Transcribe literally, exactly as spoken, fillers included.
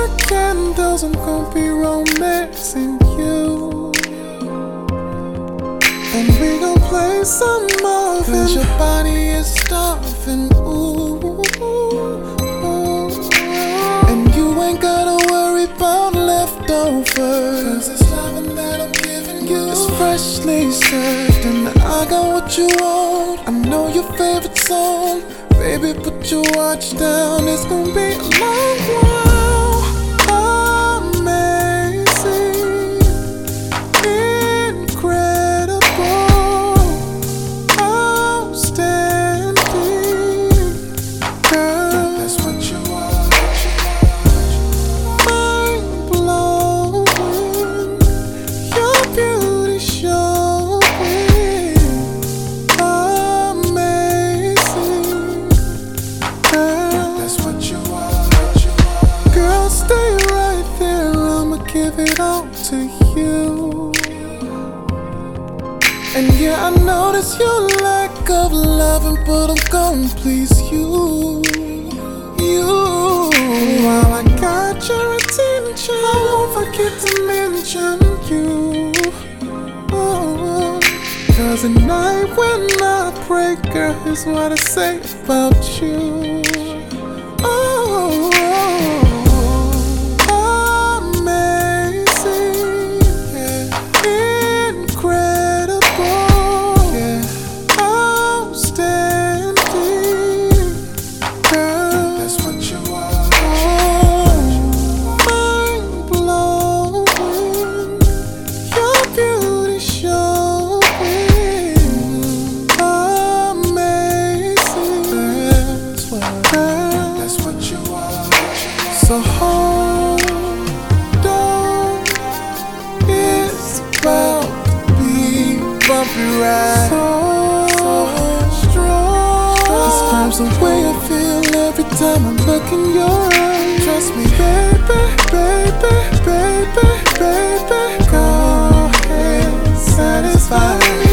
the candles, I'm gonna be romancing you. And we gon' play some more, cause your body is starving, ooh, ooh, ooh. And you ain't gotta worry about leftovers, cause this loving that I'm giving you is freshly served. And I got what you want, I know your favorite song. Baby, put your watch down, it's gonna be a long while. Amazing, incredible, outstanding, girl. That's what you are. Mind blowing, your beauty showing. Amazing, girl. That's what you are. Girl, stay right there, I'ma give it all to you. And yeah, I notice your lack of loving, but I'm gonna please you. You, while I got your attention, I won't forget to mention you. Oh, cause at night when I pray, girl, is what I say about you. Oh, amazing, yeah, incredible, yeah, outstanding, girl. That's what you are. Oh, mind blowing, your beauty showing. Amazing, that's what, girl. That's what you are. So hold on, it's about to be bumpy ride. So, so strong, describes the way I feel every time I look in your eyes. Trust me, baby, baby, baby, baby, go ahead, satisfy me.